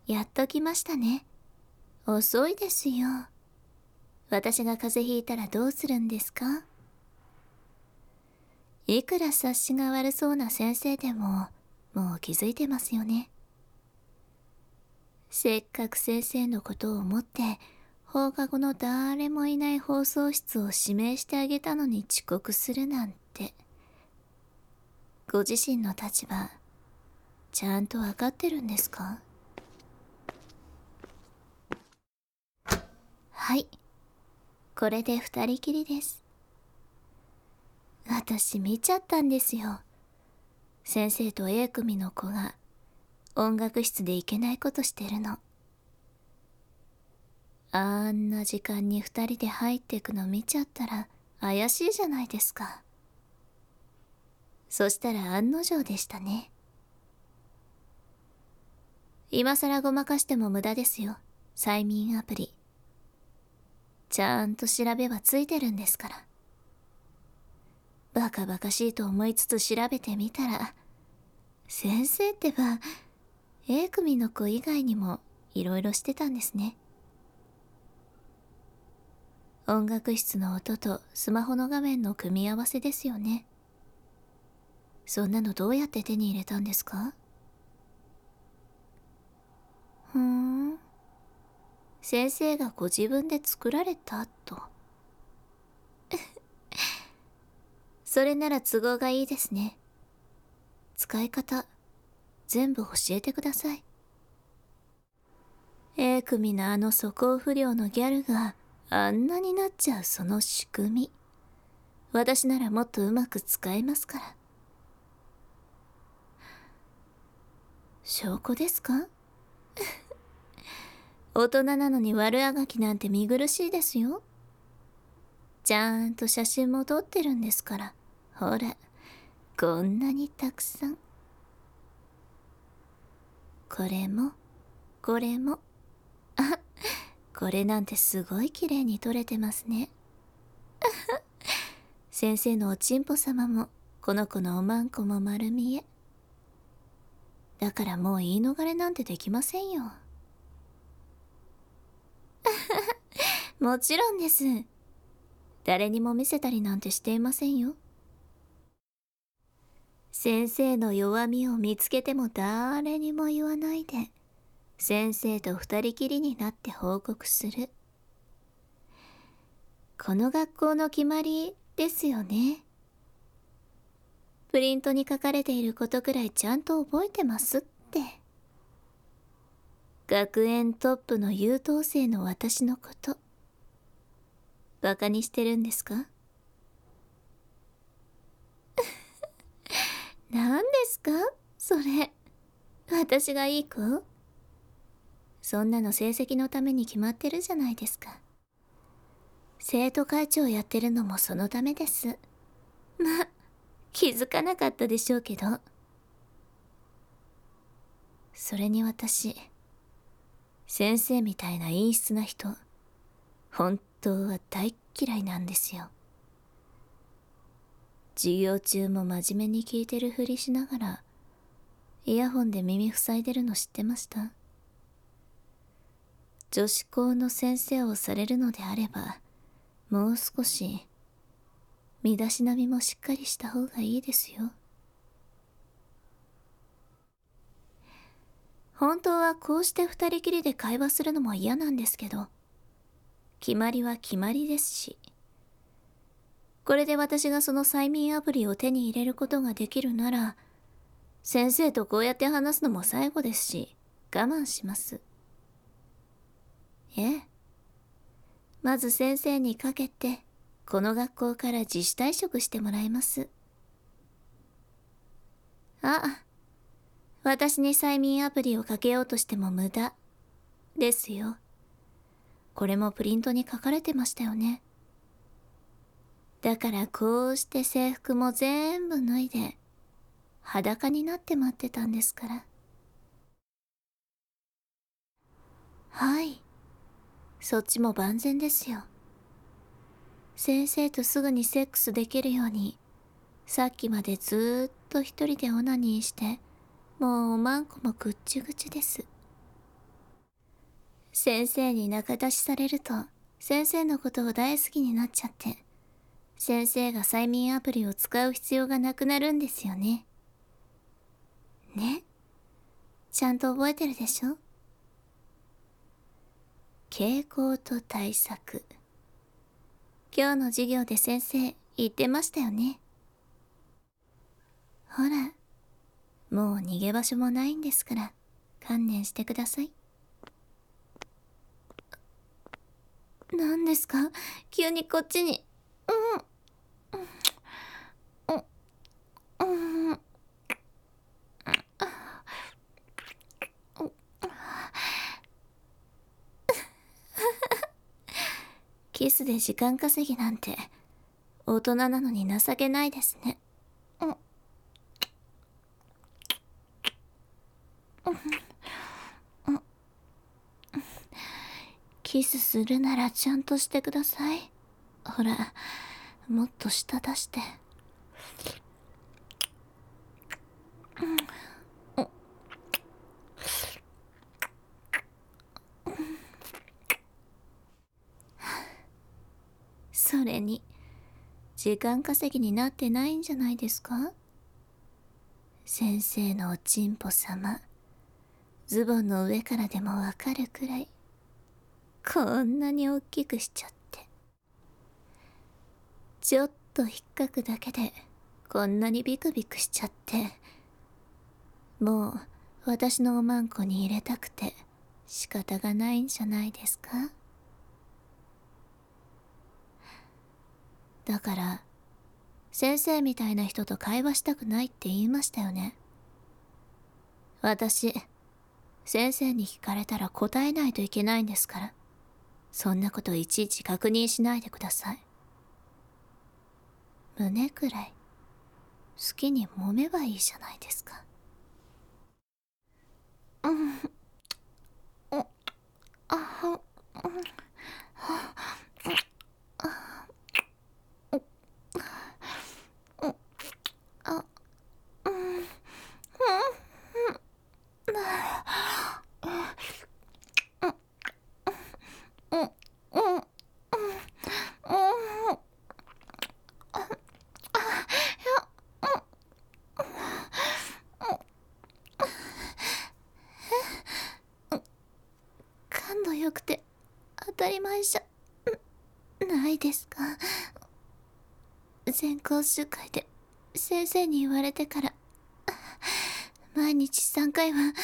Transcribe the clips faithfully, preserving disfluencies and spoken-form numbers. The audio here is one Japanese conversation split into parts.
やっと来ましたね。遅いですよ。私が風邪ひいたらどうするんですか？いくら察しが悪そうな先生でも、もう気づいてますよね。せっかく先生のことを思って、放課後の誰もいない放送室を指名してあげたのに遅刻するなんて。ご自身の立場、ちゃんとわかってるんですか？はい。これで二人きりです。私見ちゃったんですよ。先生と A 組の子が音楽室でいけないことしてるの。あんな時間に二人で入ってくの見ちゃったら怪しいじゃないですか。そしたら案の定でしたね。今更ごまかしても無駄ですよ。催眠アプリ。ちゃんと調べはついてるんですから。バカバカしいと思いつつ調べてみたら、先生ってば A 組の子以外にもいろいろしてたんですね。音楽室の音とスマホの画面の組み合わせですよね。そんなのどうやって手に入れたんですか？ふーん。先生がご自分で作られたと。それなら都合がいいですね。使い方、全部教えてください。A 組のあの素行不良のギャルがあんなになっちゃうその仕組み。私ならもっとうまく使えますから。証拠ですか？大人なのに悪あがきなんて見苦しいですよ。ちゃんと写真も撮ってるんですから。ほら、こんなにたくさん。これも、これも。あ、これなんてすごい綺麗に撮れてますね。先生のおちんぽ様も、この子のおまんこも丸見え。だからもう言い逃れなんてできませんよ。もちろんです。誰にも見せたりなんてしていませんよ。先生の弱みを見つけても誰にも言わないで、先生と二人きりになって報告する。この学校の決まりですよね。プリントに書かれていることくらいちゃんと覚えてますって。学園トップの優等生の私のこと、バカにしてるんですか？何ですかそれ。私がいい子？そんなの成績のために決まってるじゃないですか。生徒会長やってるのもそのためです。ま、気づかなかったでしょうけど。それに私、先生みたいな陰湿な人、本当は大っ嫌いなんですよ。授業中も真面目に聞いてるふりしながら、イヤホンで耳塞いでるの知ってました？女子校の先生をされるのであれば、もう少し、身だしなみもしっかりした方がいいですよ。本当はこうして二人きりで会話するのも嫌なんですけど、決まりは決まりですし。これで私がその催眠アプリを手に入れることができるなら、先生とこうやって話すのも最後ですし、我慢します。ええ。まず先生にかけて、この学校から自主退職してもらいます。あ、私に催眠アプリをかけようとしても無駄。ですよ。これもプリントに書かれてましたよね。だからこうして制服も全部脱いで、裸になって待ってたんですから。はい。そっちも万全ですよ。先生とすぐにセックスできるように、さっきまでずーっと一人でオナニーして、もうおまんこもぐっちゅぐちゅです。 先生に仲出しされると、先生のことを大好きになっちゃって、先生が催眠アプリを使う必要がなくなるんですよね。ね？ちゃんと覚えてるでしょ？傾向と対策。今日の授業で先生言ってましたよね。ほら、もう逃げ場所もないんですから、観念してください。何ですか？急にこっちに。うん。うん。うん。キスで時間稼ぎなんて、大人なのに情けないですね。うん。キスするならちゃんとしてください。ほら、もっと舌出して。それに、時間稼ぎになってないんじゃないですか？先生のおちんぽ様、ズボンの上からでもわかるくらい、こんなに大きくしちゃって。ちょっと引っかくだけで、こんなにビクビクしちゃって。もう、私のおまんこに入れたくて、仕方がないんじゃないですか？だから、先生みたいな人と会話したくないって言いましたよね。私、先生に聞かれたら答えないといけないんですから、そんなこといちいち確認しないでください。胸くらい、好きに揉めばいいじゃないですか。うん。あ、あ、うん。感度良くて当たり前じゃないですか。全講習会で先生に言われてから毎日さんかいは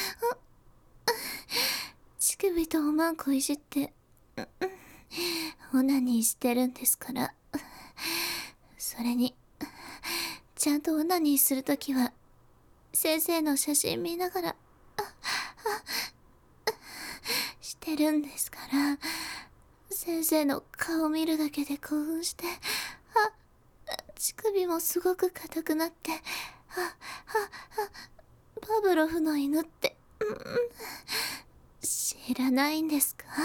乳首とおまんこいじってオナニーしてるんですから。それにちゃんとオナニーするときは先生の写真見ながらしてるんですから。先生の顔見るだけで興奮して、あ、乳首もすごく硬くなって、あ、あ、あ、パブロフの犬って、うん、知らないんですか？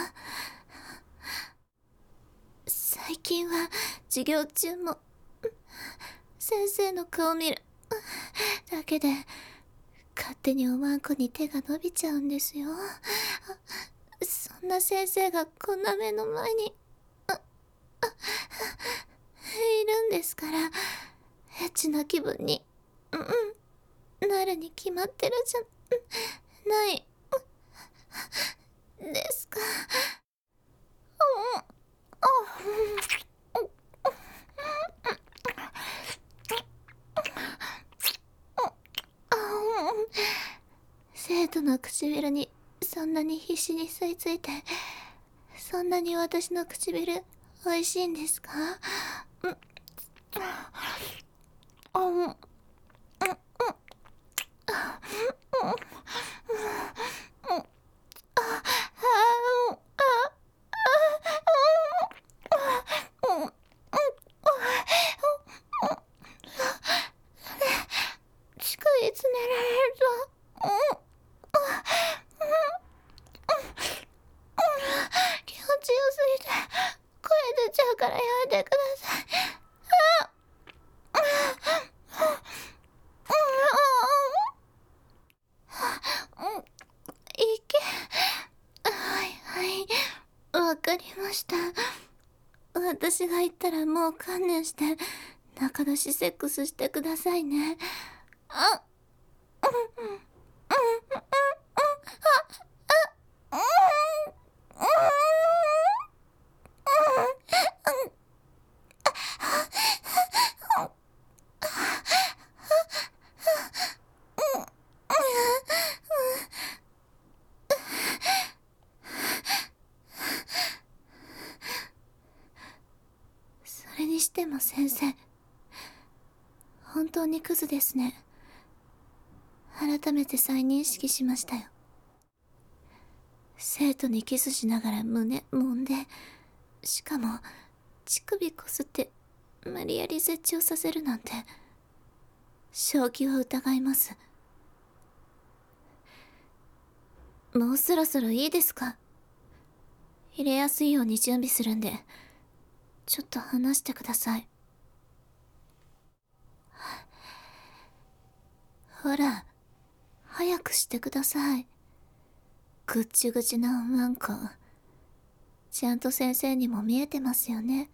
最近は授業中も先生の顔見るだけで勝手におまんこに手が伸びちゃうんですよ。そんな先生がこんな目の前にいるんですから、エッチな気分に、うん、なるに決まってるじゃないですか。生徒の唇にそんなに必死に吸い付いて、そんなに私の唇美味しいんですか？うん、あ、うん、うん、近いつねられると、うん気持ちよすぎて声出ちゃうからやめてください。うん、いけ。はいはい。 かりました。私が言ったらもう観念して仲出しセックスしてくださいね。あ、うん、うん、うん、うん、あ、あ、うん、うん、うん、それにしても先生、本当にクズですね。改めて再認識しましたよ。生徒にキスしながら胸揉んで、しかも乳首こすって無理やり絶頂させるなんて、正気を疑います。もうそろそろいいですか？入れやすいように準備するんで、ちょっと話してください。ほら、早くしてください。ぐっちぐちなワンコ。ちゃんと先生にも見えてますよね。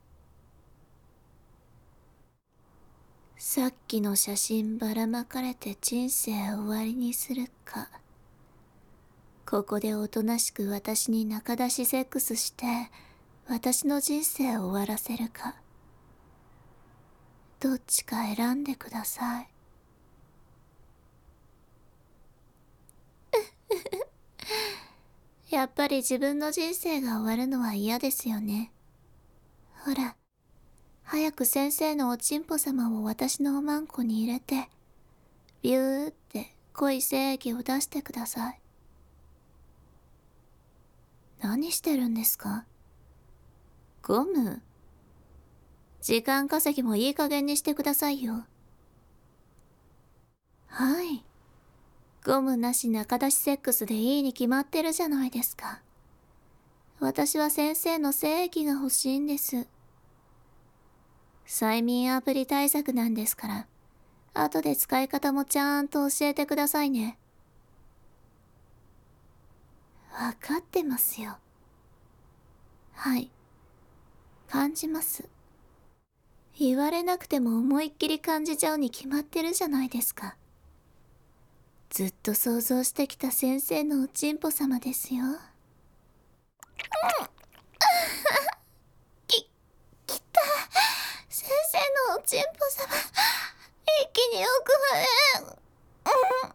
さっきの写真ばらまかれて人生終わりにするか、ここでおとなしく私に仲出しセックスして私の人生を終わらせるか、どっちか選んでください。やっぱり自分の人生が終わるのは嫌ですよね。ほら、早く先生のおちんぽ様を私のおまんこに入れて、ビューって濃い精液を出してください。何してるんですか？ゴム？時間稼ぎもいい加減にしてくださいよ。はい。ゴムなし仲出しセックスでいいに決まってるじゃないですか。私は先生の精液が欲しいんです。催眠アプリ対策なんですから、後で使い方もちゃんと教えてくださいね。わかってますよ。はい。感じます。言われなくても思いっきり感じちゃうに決まってるじゃないですか。ずっと想像してきた先生のおちんぽ様ですよ。き、きた。先生のおちんぽ様、一気に奥まで。うん、うん、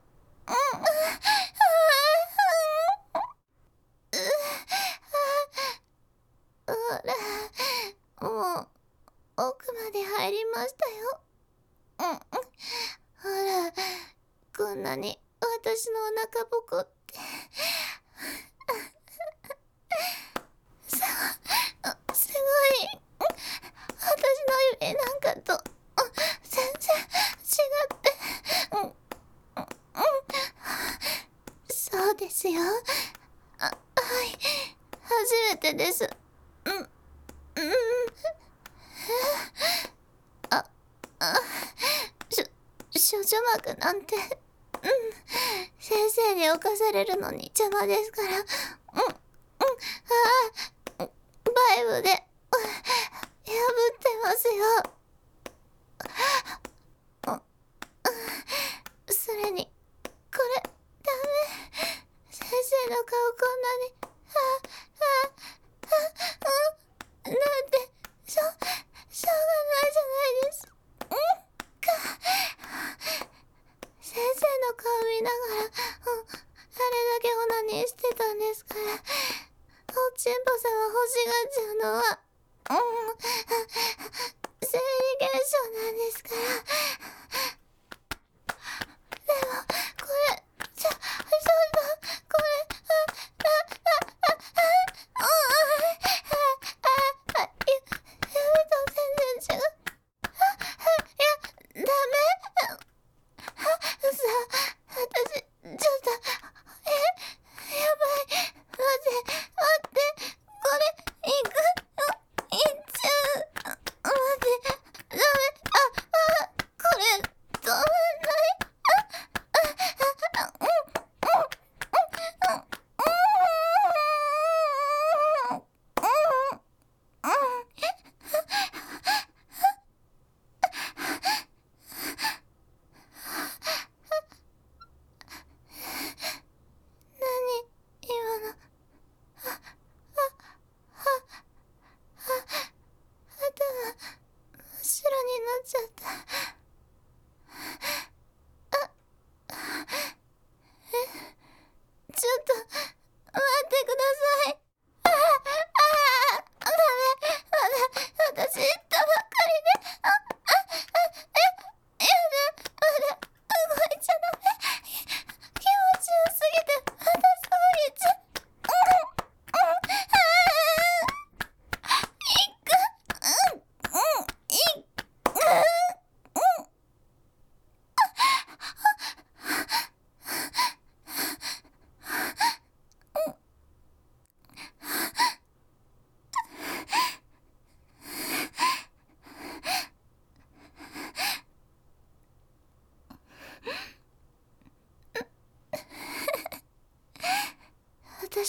ほら、もう奥まで入りましたよ。うん、ほら、こんなに私のお腹ぼこってさあ、すごい。私の指なんかと全然違って、うん、うん、そうですよ。あ、はい、初めてです。うん、うん、あ、あ、しょ、少女膜なんて、うん、先生に侵されるのに邪魔ですから、うん、うん、ああ、バイブで、破ってますよ。それに、これ、ダメ。先生の顔こんなに、あ、あ、あ、うん、なんて、しょ、しょうがないじゃないです。うんか。先生の顔見ながら、うん、あれだけオナニーしてたんですから、おちんぽさま欲しがっちゃうのは、うん、生理現象なんですから。でも、これ、ちょ、ちょっと、これ、あ、あ、あ、あ、あ、あ、あ、あ、あ、ゆ、指と全然違う。あ、いや、ダメ。あ、嘘、私、ちょっと、え、やばい。待って、待って、これ、いく、いっちゃう。待って、ダメ、あ、あ、こ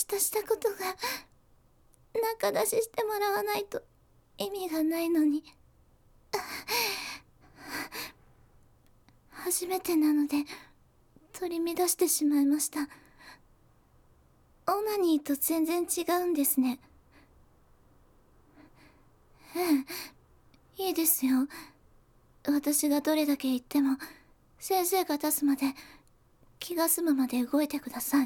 私としたことが仲出ししてもらわないと意味がないのに。初めてなので取り乱してしまいました。オナニーと全然違うんですね。ええ、いいですよ。私がどれだけ言っても先生が出すまで、気が済むまで動いてください。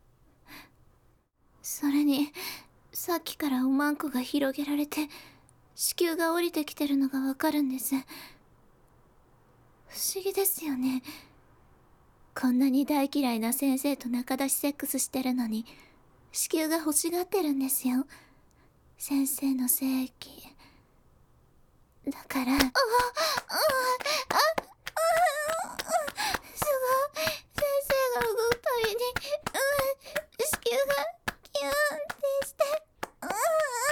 それにさっきからおまんこが広げられて子宮が降りてきてるのがわかるんです。不思議ですよね。こんなに大嫌いな先生と仲出しセックスしてるのに子宮が欲しがってるんですよ。先生の精液だから。あああああ、すごい。先生が動くたびに、うん、子宮がキューンってして、うん、あ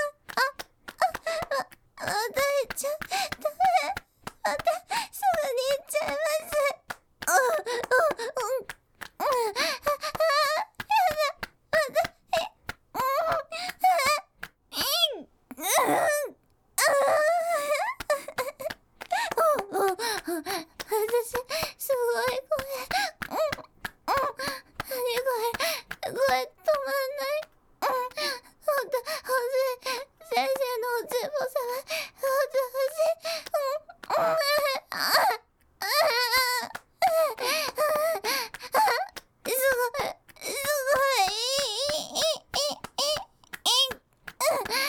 ああ、あ、大ちゃん、ダメ、またすぐに行っちゃいます。うんうんうん、ああ、やだ、また、え、うん、うん、うん、うん、私、すごい声。うん、うん。何これ、声止まんない。うん、ほんと、欲しい。先生のおつぼさま、ほんと欲しい。うん、うん、ああ、ああ、すごい、すごい、いい、いい、いい、いい、いい、これ、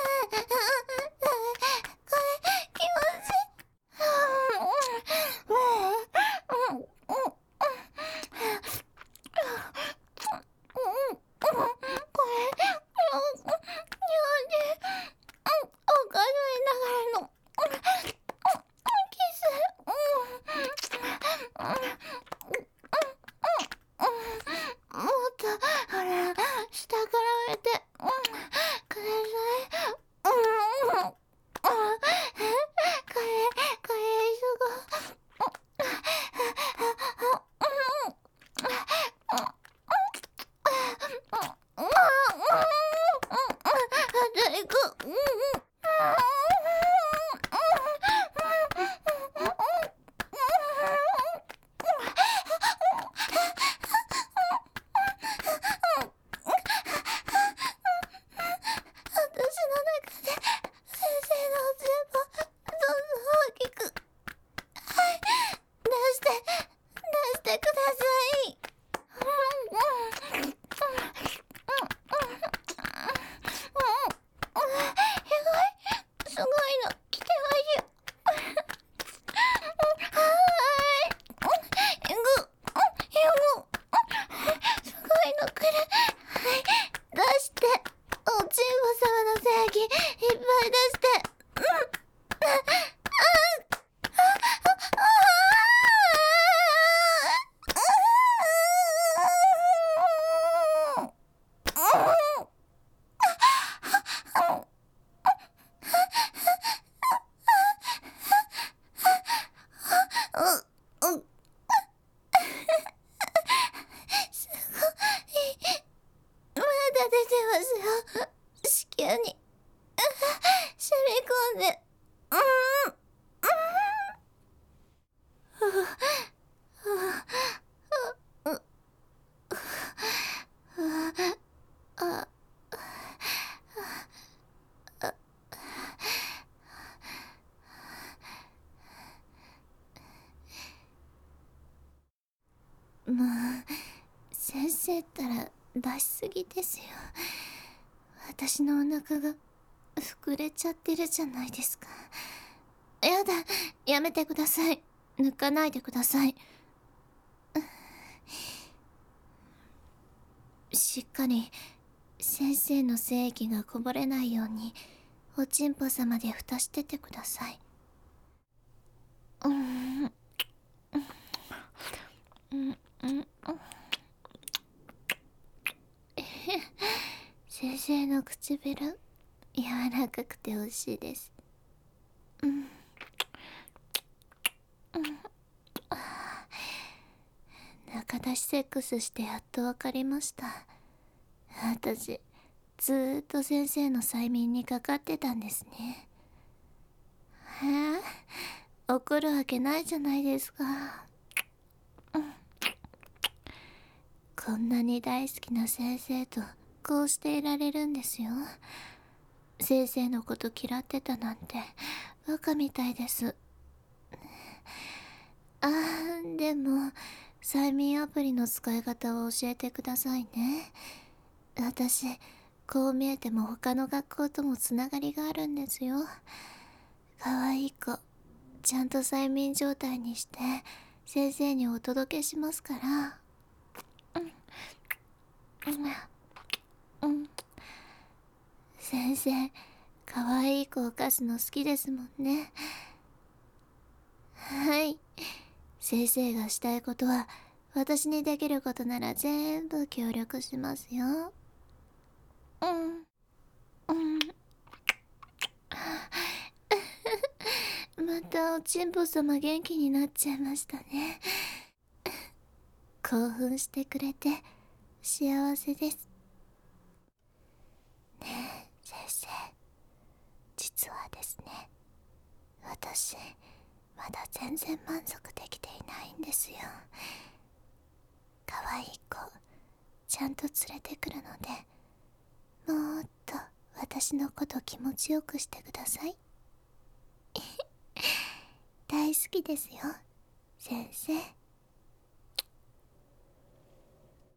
気持ちいい。うん、うん、うん、うん、これ、なんで、おかしい流れの、キス、もっと、ほら、下から見て、ください。これ、これ、すごい。誰か、うんうん。私の中で先生のおつぼどんどん大きく、はい、出して出してください。うんうんうんすごいの来てます。はーい。えぐ、えぐ、すごいの来る。はい、出して。おちんぼ様の正義いっぱい出して。うん。あ、あ、あ、うん、すごい。まだ出てますよ。子宮に。染み込んで。うん。もう、先生ったら出しすぎですよ。私のお腹が膨れちゃってるじゃないですか。やだ、やめてください。抜かないでください。しっかり先生の精液がこぼれないようにおちんぽ様で蓋しててください。うんうんうん先生の唇柔らかくて美味しいです。うん仲出しセックスしてやっと分かりました。 私、ずーっと先生の催眠にかかってたんですね。えー、怒るわけないじゃないですか。うん、こんなに大好きな先生とこうしていられるんですよ。先生のこと嫌ってたなんてバカみたいです。あー、でも催眠アプリの使い方を教えてくださいね。私、こう見えても他の学校ともつながりがあるんですよ。かわいい子、ちゃんと催眠状態にして先生にお届けしますから。うんうん、先生、かわいい子を貸すの好きですもんね。はい、先生がしたいことは私にできることなら全部協力しますよ。うんうん。またおちんぽ様元気になっちゃいましたね。興奮してくれて幸せです。ねえ先生、実はですね、私まだ全然満足できていないんですよ。可愛い子ちゃんと連れてくるので、もっと私のこと気持ちよくしてください。大好きですよ先生。